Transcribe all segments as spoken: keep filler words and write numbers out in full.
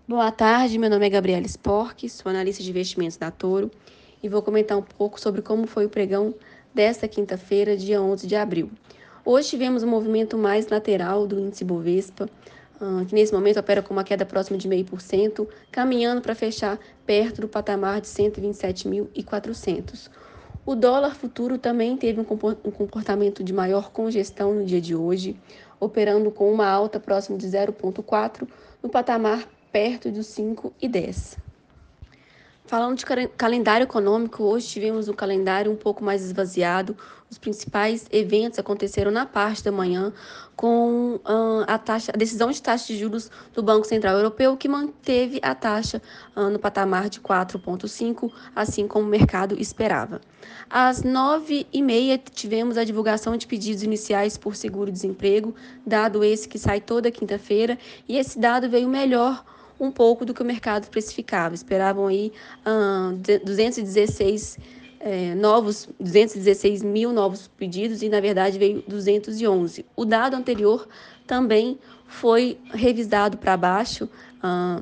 Boa tarde, meu nome é Gabriela Spork, sou analista de investimentos da Toro e vou comentar um pouco sobre como foi o pregão desta quinta-feira, dia onze de abril. Hoje tivemos um movimento mais lateral do índice Bovespa, que nesse momento opera com uma queda próxima de zero vírgula cinco por cento, caminhando para fechar perto do patamar de cento e vinte e sete mil e quatrocentos. O dólar futuro também teve um comportamento de maior congestão no dia de hoje, operando com uma alta próxima de zero vírgula quatro no patamar perto dos cinco e dez. Falando de calendário econômico, hoje tivemos um calendário um pouco mais esvaziado. Os principais eventos aconteceram na parte da manhã, com uh, a, taxa, a decisão de taxa de juros do Banco Central Europeu, que manteve a taxa uh, no patamar de quatro vírgula cinco, assim como o mercado esperava. Às nove e meia, tivemos a divulgação de pedidos iniciais por seguro-desemprego, dado esse que sai toda quinta-feira, e esse dado veio melhor um pouco do que o mercado especificava. Esperavam aí ah, duzentos e dezesseis é, novos, duzentos e dezesseis mil novos pedidos e, na verdade, veio duzentos e onze. O dado anterior também foi revisado para baixo, ah,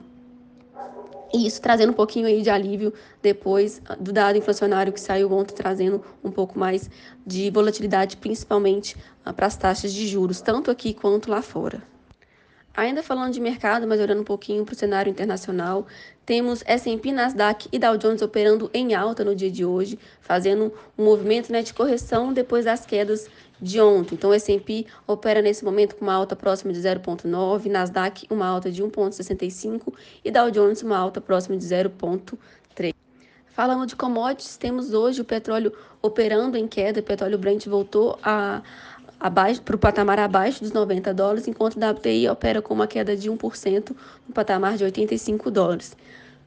e isso trazendo um pouquinho aí de alívio depois do dado inflacionário que saiu ontem, trazendo um pouco mais de volatilidade, principalmente ah, para as taxas de juros, tanto aqui quanto lá fora. Ainda falando de mercado, mas olhando um pouquinho para o cenário internacional, temos S and P, Nasdaq e Dow Jones operando em alta no dia de hoje, fazendo um movimento, né, de correção depois das quedas de ontem. Então, o S and P opera nesse momento com uma alta próxima de zero vírgula nove, Nasdaq uma alta de um vírgula sessenta e cinco e Dow Jones uma alta próxima de zero vírgula três. Falando de commodities, temos hoje o petróleo operando em queda, o petróleo Brent voltou a para o patamar abaixo dos noventa dólares, enquanto o W T I opera com uma queda de um por cento no patamar de oitenta e cinco dólares.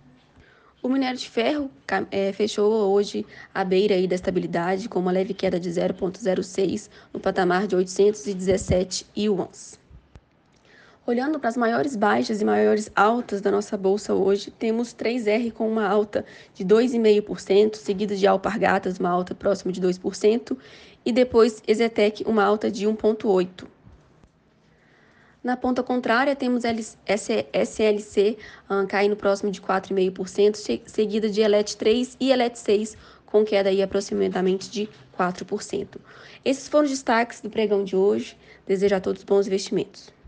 O minério de ferro é, fechou hoje à beira aí da estabilidade, com uma leve queda de zero vírgula zero seis no patamar de oitocentos e dezessete yuans. Olhando para as maiores baixas e maiores altas da nossa bolsa hoje, temos três R com uma alta de dois vírgula cinco por cento, seguida de Alpargatas, uma alta próxima de dois por cento, e depois Exetec, uma alta de um vírgula oito por cento. Na ponta contrária, temos S L C um, caindo próximo de quatro vírgula cinco por cento, seguida de Elet três e Elet seis, com queda aí aproximadamente de quatro por cento. Esses foram os destaques do pregão de hoje. Desejo a todos bons investimentos.